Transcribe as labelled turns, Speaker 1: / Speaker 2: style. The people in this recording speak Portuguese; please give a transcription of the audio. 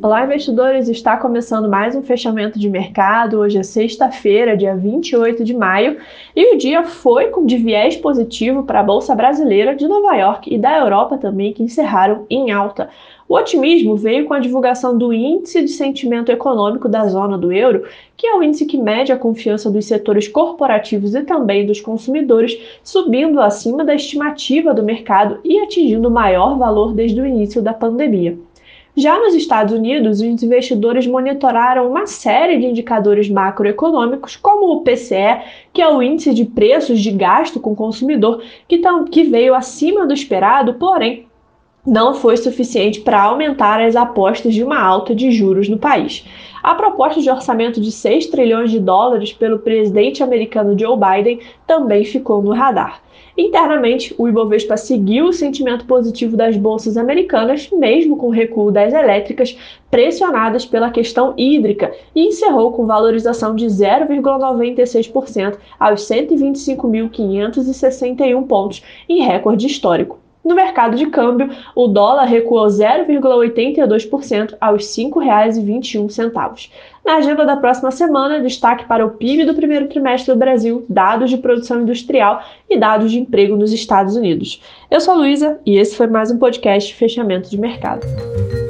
Speaker 1: Olá, investidores! Está começando mais um fechamento de mercado. Hoje é sexta-feira, dia 28 de maio, e o dia foi de viés positivo para a Bolsa Brasileira de Nova York e da Europa também, que encerraram em alta. O otimismo veio com a divulgação do Índice de Sentimento Econômico da Zona do Euro, que é o índice que mede a confiança dos setores corporativos e também dos consumidores, subindo acima da estimativa do mercado e atingindo o maior valor desde o início da pandemia. Já nos Estados Unidos, os investidores monitoraram uma série de indicadores macroeconômicos, como o PCE, que é o índice de preços de gasto com o consumidor, que veio acima do esperado, porém não foi suficiente para aumentar as apostas de uma alta de juros no país. A proposta de orçamento de 6 trilhões de dólares pelo presidente americano Joe Biden também ficou no radar. Internamente, o Ibovespa seguiu o sentimento positivo das bolsas americanas, mesmo com o recuo das elétricas, pressionadas pela questão hídrica, e encerrou com valorização de 0,96% aos 125.561 pontos, em recorde histórico. No mercado de câmbio, o dólar recuou 0,82% aos R$ 5,21. Na agenda da próxima semana, destaque para o PIB do primeiro trimestre do Brasil, dados de produção industrial e dados de emprego nos Estados Unidos. Eu sou a Luísa e esse foi mais um podcast Fechamento de Mercado.